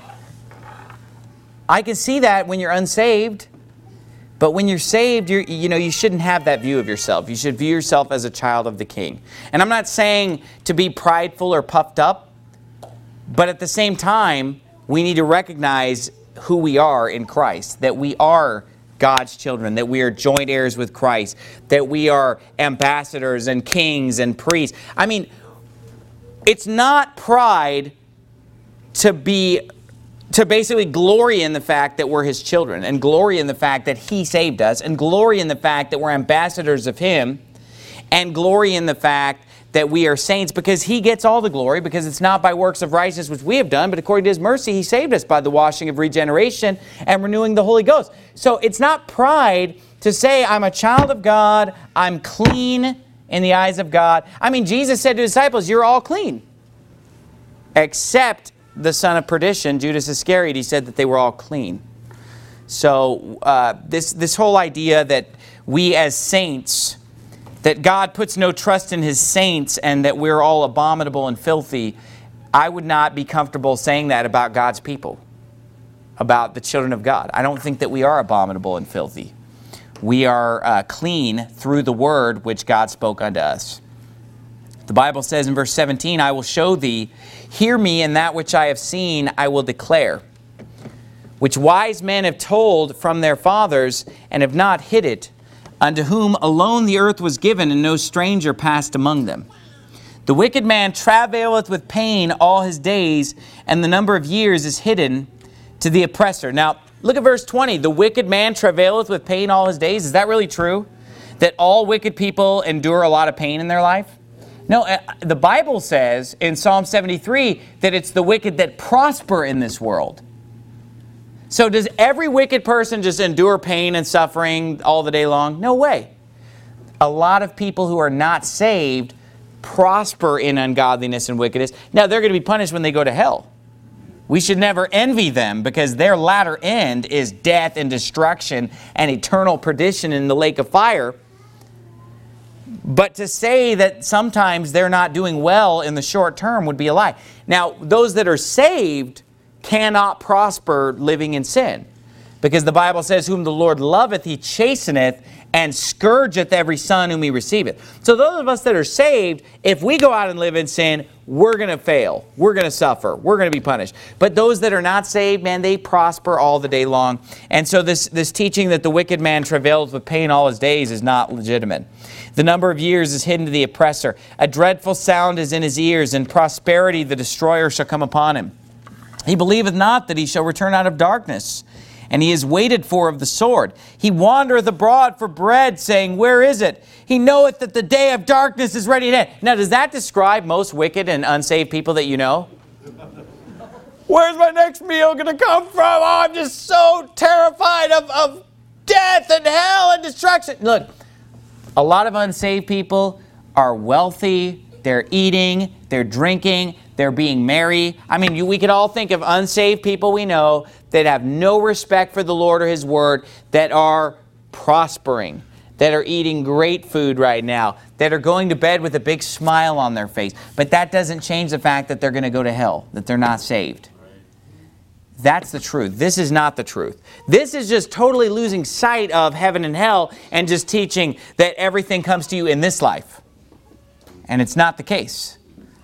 I can see that when you're unsaved. But when you're saved, you shouldn't have that view of yourself. You should view yourself as a child of the King. And I'm not saying to be prideful or puffed up, but at the same time, we need to recognize who we are in Christ, that we are God's children, that we are joint heirs with Christ, that we are ambassadors and kings and priests. I mean, it's not pride to basically glory in the fact that we're his children and glory in the fact that he saved us and glory in the fact that we're ambassadors of him and glory in the fact that we are saints because he gets all the glory because it's not by works of righteousness which we have done, but according to his mercy, he saved us by the washing of regeneration and renewing the Holy Ghost. So it's not pride to say I'm a child of God, I'm clean in the eyes of God. I mean, Jesus said to his disciples, you're all clean except the son of perdition, Judas Iscariot. He said that they were all clean. So this whole idea that we as saints, that God puts no trust in his saints and that we're all abominable and filthy, I would not be comfortable saying that about God's people, about the children of God. I don't think that we are abominable and filthy. We are clean through the word which God spoke unto us. The Bible says in verse 17, I will show thee, hear me, and that which I have seen I will declare, which wise men have told from their fathers, and have not hid it, unto whom alone the earth was given, and no stranger passed among them. The wicked man travaileth with pain all his days, and the number of years is hidden to the oppressor. Now, look at verse 20. The wicked man travaileth with pain all his days. Is that really true? That all wicked people endure a lot of pain in their life? No, the Bible says in Psalm 73 that it's the wicked that prosper in this world. So does every wicked person just endure pain and suffering all the day long? No way. A lot of people who are not saved prosper in ungodliness and wickedness. Now, they're going to be punished when they go to hell. We should never envy them because their latter end is death and destruction and eternal perdition in the lake of fire. But to say that sometimes they're not doing well in the short term would be a lie. Now, those that are saved cannot prosper living in sin, because the Bible says, whom the Lord loveth, he chasteneth, and scourgeth every son whom he receiveth. So those of us that are saved, if we go out and live in sin, we're going to fail. We're going to suffer. We're going to be punished. But those that are not saved, man, they prosper all the day long. And so this teaching that the wicked man travails with pain all his days is not legitimate. The number of years is hidden to the oppressor. A dreadful sound is in his ears, and prosperity the destroyer shall come upon him. He believeth not that he shall return out of darkness, and he is waited for of the sword. He wandereth abroad for bread, saying, where is it? He knoweth that the day of darkness is ready at hand. Now, does that describe most wicked and unsaved people that you know? Where's my next meal going to come from? Oh, I'm just so terrified of death and hell and destruction. Look, a lot of unsaved people are wealthy, they're eating, they're drinking, they're being merry. I mean, we could all think of unsaved people we know that have no respect for the Lord or His Word, that are prospering, that are eating great food right now, that are going to bed with a big smile on their face. But that doesn't change the fact that they're going to go to hell, that they're not saved. That's the truth. This is not the truth. This is just totally losing sight of heaven and hell and just teaching that everything comes to you in this life. And it's not the case.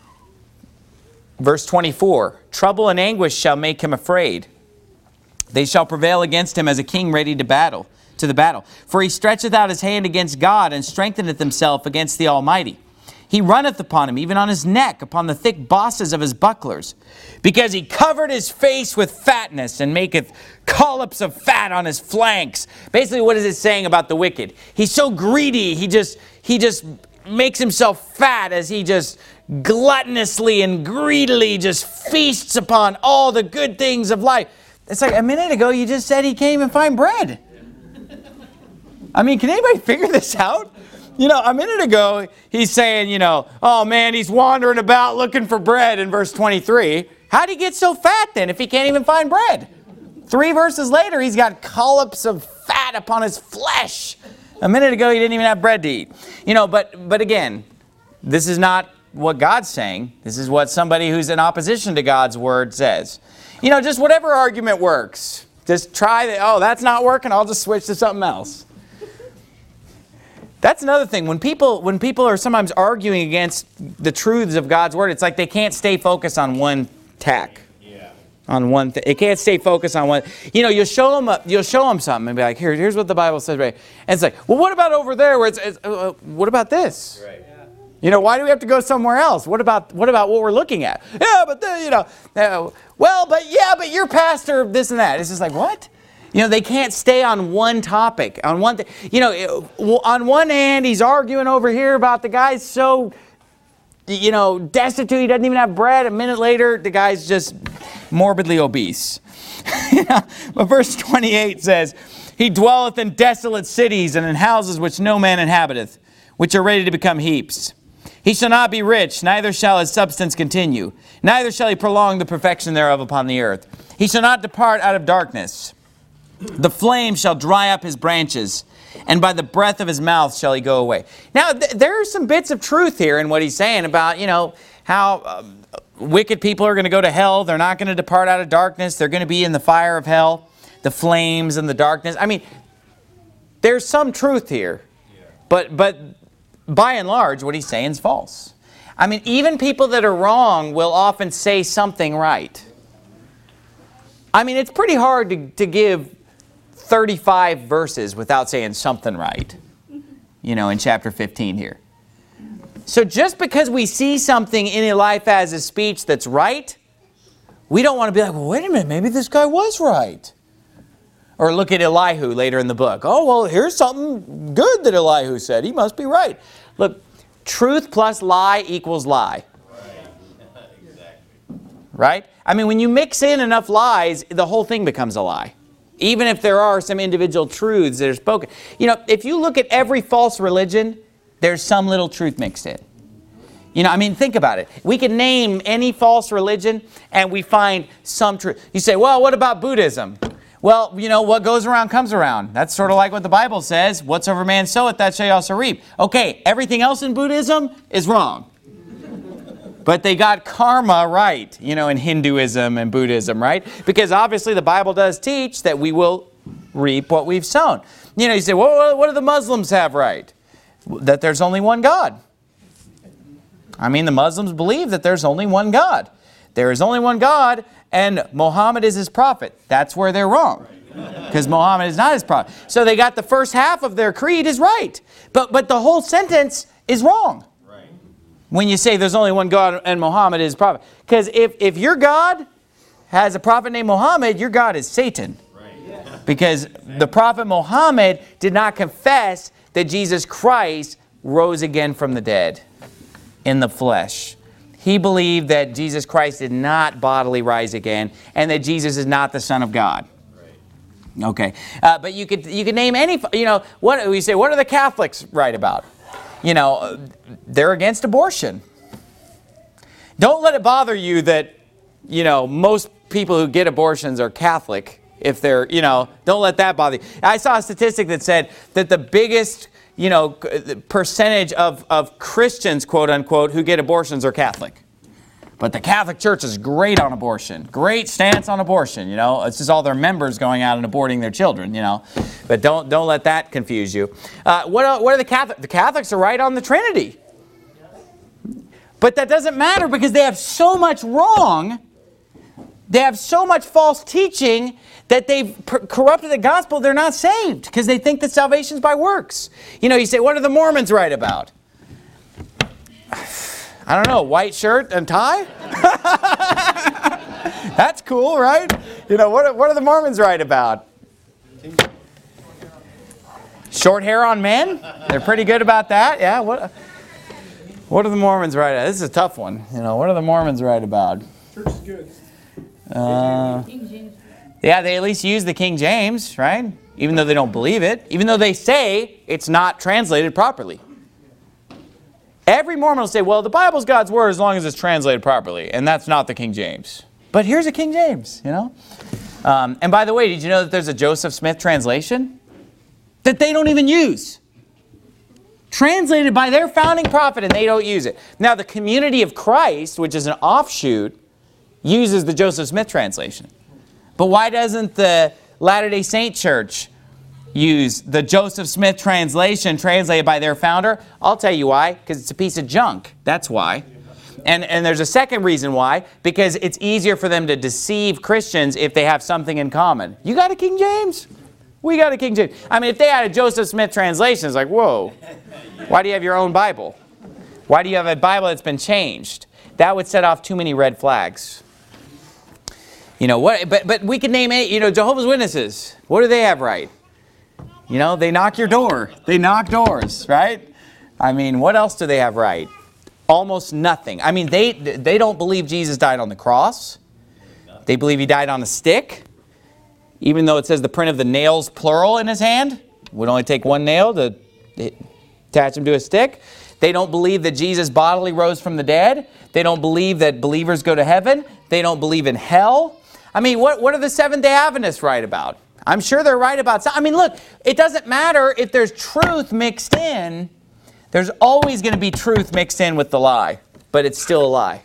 Verse 24, trouble and anguish shall make him afraid. They shall prevail against him as a king ready to the battle. For he stretcheth out his hand against God, and strengtheneth himself against the Almighty. He runneth upon him, even on his neck, upon the thick bosses of his bucklers. Because he covered his face with fatness, and maketh collops of fat on his flanks. Basically, what is it saying about the wicked? He's so greedy, he just makes himself fat as he just gluttonously and greedily just feasts upon all the good things of life. It's like a minute ago you just said he can't even find bread. I mean, can anybody figure this out? You know, a minute ago he's saying, oh man, he's wandering about looking for bread in verse 23. How'd he get so fat then if he can't even find bread? 3 verses later he's got collops of fat upon his flesh. A minute ago he didn't even have bread to eat. But again, this is not what God's saying. This is what somebody who's in opposition to God's word says. Just whatever argument works. Just try that. Oh, that's not working. I'll just switch to something else. That's another thing. When people are sometimes arguing against the truths of God's word, it's like they can't stay focused on one tack. Yeah. On one thing. They can't stay focused on one. You'll show them something and be like, here's what the Bible says, right? And it's like, well, what about over there? Where what about this? Right. Why do we have to go somewhere else? What about what we're looking at? Yeah, but but your pastor, this and that. It's just like, what? They can't stay on one topic, on one thing. On one hand, he's arguing over here about the guy's so, destitute, he doesn't even have bread. A minute later, the guy's just morbidly obese. But verse 28 says, he dwelleth in desolate cities and in houses which no man inhabiteth, which are ready to become heaps. He shall not be rich, neither shall his substance continue, neither shall he prolong the perfection thereof upon the earth. He shall not depart out of darkness. The flame shall dry up his branches, and by the breath of his mouth shall he go away. Now, there are some bits of truth here in what he's saying about, how wicked people are going to go to hell. They're not going to depart out of darkness. They're going to be in the fire of hell, the flames and the darkness. I mean, there's some truth here, but by and large, what he's saying is false. I mean, even people that are wrong will often say something right. I mean, it's pretty hard to give 35 verses without saying something right, in chapter 15 here. So just because we see something in Eliphaz's speech that's right, we don't want to be like, well, wait a minute, maybe this guy was right. Or look at Elihu later in the book. Oh, well, here's something good that Elihu said. He must be right. Look, truth plus lie equals lie. Right? Exactly. Right? I mean, when you mix in enough lies, the whole thing becomes a lie. Even if there are some individual truths that are spoken. If you look at every false religion, there's some little truth mixed in. You know, I mean, think about it. We can name any false religion and we find some truth. You say, well, what about Buddhism? Well, you know, what goes around comes around. That's sort of like what the Bible says. Whatsoever man soweth, that shall he also reap. Okay, everything else in Buddhism is wrong. But they got karma right, you know, in Hinduism and Buddhism, right? Because obviously the Bible does teach that we will reap what we've sown. You know, you say, well, what do the Muslims have right? That there's only one God. I mean, the Muslims believe that there's only one God. There is only one God, and Muhammad is his prophet. That's where they're wrong, because Muhammad is not his prophet. So they got the first half of their creed is right, but the whole sentence is wrong. Right. When you say there's only one God and Muhammad is his prophet. Because if your God has a prophet named Muhammad, your God is Satan. Right. Because the prophet Muhammad did not confess that Jesus Christ rose again from the dead in the flesh. He believed that Jesus Christ did not bodily rise again, and that Jesus is not the Son of God. Right. Okay, but you could name any. You know, what we say? What are the Catholics right about? You know, they're against abortion. Don't let it bother you that, you know, most people who get abortions are Catholic. If they're, you know, don't let that bother you. I saw a statistic that said that the biggest, you know, percentage of Christians, quote unquote, who get abortions are Catholic. But the Catholic Church is great on abortion. Great stance on abortion, you know. It's just all their members going out and aborting their children, you know. But don't let that confuse you. What are the Catholics? The Catholics are right on the Trinity. But that doesn't matter because they have so much wrong. They have so much false teaching that they've corrupted the gospel, they're not saved because they think that salvation is by works. You know, you say, what are the Mormons right about? I don't know, white shirt and tie? That's cool, right? You know, what are the Mormons right about? Short hair on men? They're pretty good about that, yeah? What are the Mormons right about? This is a tough one. You know, what are the Mormons right about? Church is good. Yeah, they at least use the King James, right? Even though they don't believe it. Even though they say it's not translated properly. Every Mormon will say, well, the Bible's God's Word as long as it's translated properly. And that's not the King James. But here's a King James, you know? And by the way, did you know that there's a Joseph Smith translation? That they don't even use. Translated by their founding prophet, and they don't use it. Now, the Community of Christ, which is an offshoot, uses the Joseph Smith translation. But why doesn't the Latter-day Saint Church use the Joseph Smith translation translated by their founder? I'll tell you why. Because it's a piece of junk. That's why. And there's a second reason why. Because it's easier for them to deceive Christians if they have something in common. You got a King James? We got a King James. I mean, if they had a Joseph Smith translation, it's like, whoa. Why do you have your own Bible? Why do you have a Bible that's been changed? That would set off too many red flags. You know what? But we can name it. You know, Jehovah's Witnesses. What do they have right? You know, they knock your door. They knock doors, right? I mean, what else do they have right? Almost nothing. I mean, they don't believe Jesus died on the cross. They believe he died on a stick, even though it says the print of the nails plural in his hand. It would only take one nail to attach him to a stick. They don't believe that Jesus bodily rose from the dead. They don't believe that believers go to heaven. They don't believe in hell. I mean, what are the Seventh-day Adventists right about? I'm sure they're right about something. I mean, look, it doesn't matter if there's truth mixed in. There's always going to be truth mixed in with the lie, but it's still a lie.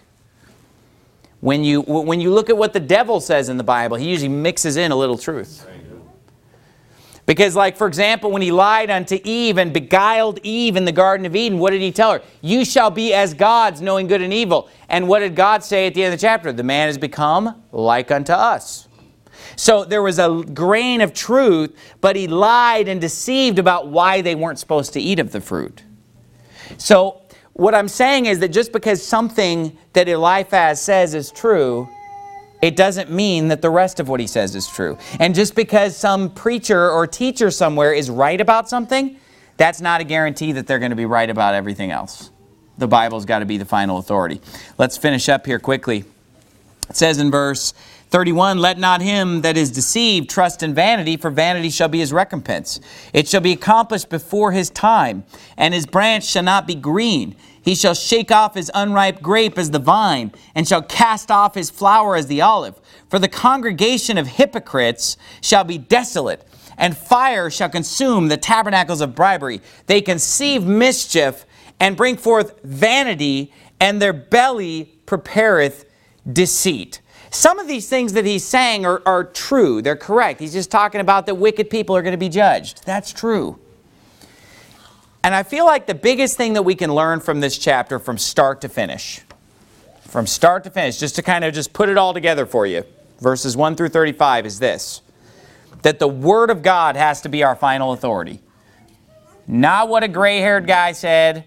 When you look at what the devil says in the Bible, he usually mixes in a little truth. Because, like, for example, when he lied unto Eve and beguiled Eve in the Garden of Eden, what did he tell her? You shall be as gods, knowing good and evil. And what did God say at the end of the chapter? The man has become like unto us. So there was a grain of truth, but he lied and deceived about why they weren't supposed to eat of the fruit. So what I'm saying is that just because something that Eliphaz says is true, it doesn't mean that the rest of what he says is true. And just because some preacher or teacher somewhere is right about something, that's not a guarantee that they're going to be right about everything else. The Bible's got to be the final authority. Let's finish up here quickly. It says in verse 31, let not him that is deceived trust in vanity, for vanity shall be his recompense. It shall be accomplished before his time, and his branch shall not be green. He shall shake off his unripe grape as the vine, and shall cast off his flower as the olive. For the congregation of hypocrites shall be desolate, and fire shall consume the tabernacles of bribery. They conceive mischief, and bring forth vanity, and their belly prepareth deceit. Some of these things that he's saying are true. They're correct. He's just talking about that wicked people are going to be judged. That's true. And I feel like the biggest thing that we can learn from this chapter from start to finish, just to kind of just put it all together for you, verses 1 through 35 is this, that the Word of God has to be our final authority. Not what a gray-haired guy said,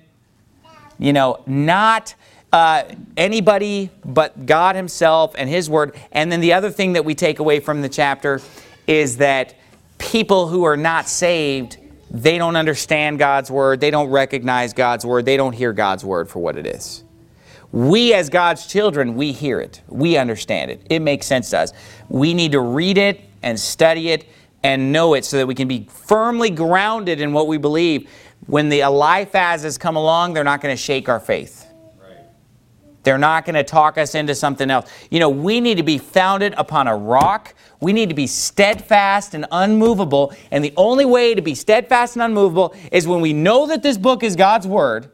not anybody but God himself and his word. And then the other thing that we take away from the chapter is that people who are not saved, they don't understand God's word. They don't recognize God's word. They don't hear God's word for what it is. We as God's children, we hear it. We understand it. It makes sense to us. We need to read it and study it and know it so that we can be firmly grounded in what we believe. When the Eliphazes come along, they're not going to shake our faith. They're not going to talk us into something else. We need to be founded upon a rock. We need to be steadfast and unmovable. And the only way to be steadfast and unmovable is when we know that this book is God's Word.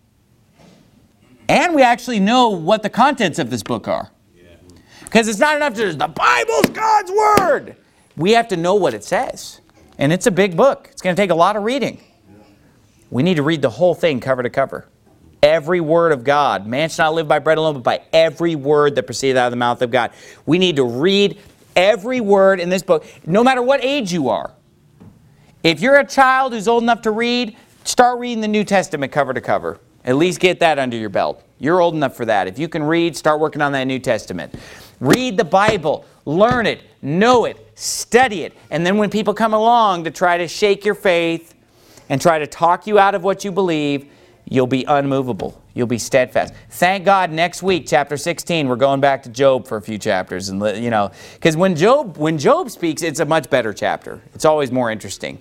And we actually know what the contents of this book are. Because it's not enough to just, the Bible's God's Word. We have to know what it says. And it's a big book. It's going to take a lot of reading. We need to read the whole thing cover to cover. Every word of God. Man shall not live by bread alone, but by every word that proceedeth out of the mouth of God. We need to read every word in this book, no matter what age you are. If you're a child who's old enough to read, start reading the New Testament cover to cover. At least get that under your belt. You're old enough for that. If you can read, start working on that New Testament. Read the Bible. Learn it. Know it. Study it. And then when people come along to try to shake your faith and try to talk you out of what you believe, you'll be unmovable. You'll be steadfast. Thank God next week, chapter 16, we're going back to Job for a few chapters. And because when Job speaks, it's a much better chapter. It's always more interesting.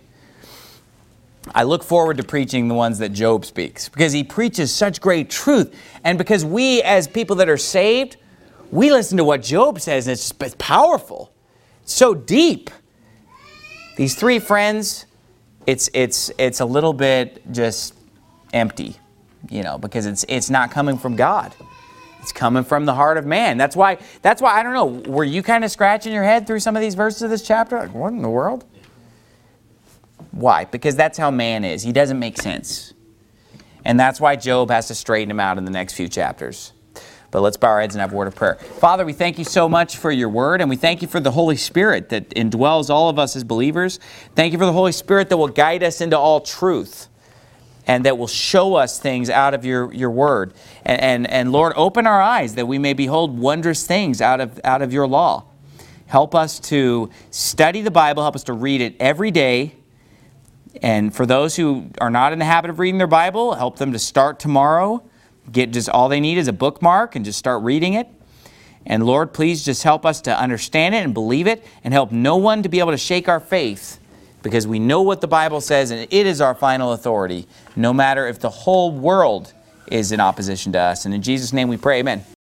I look forward to preaching the ones that Job speaks because he preaches such great truth. And because we, as people that are saved, we listen to what Job says, and it's powerful. It's so deep. These three friends, it's a little bit just empty, because it's not coming from God. It's coming from the heart of man. That's why I don't know, were you kind of scratching your head through some of these verses of this chapter? Like, what in the world? Why? Because that's how man is. He doesn't make sense. And that's why Job has to straighten him out in the next few chapters. But let's bow our heads and have a word of prayer. Father, we thank you so much for your word, and we thank you for the Holy Spirit that indwells all of us as believers. Thank you for the Holy Spirit that will guide us into all truth, and that will show us things out of your word. And Lord, open our eyes that we may behold wondrous things out of your law. Help us to study the Bible. Help us to read it every day. And for those who are not in the habit of reading their Bible, help them to start tomorrow. Get just all they need is a bookmark and just start reading it. And Lord, please just help us to understand it and believe it, and help no one to be able to shake our faith, because we know what the Bible says, and it is our final authority, no matter if the whole world is in opposition to us. And in Jesus' name we pray, amen.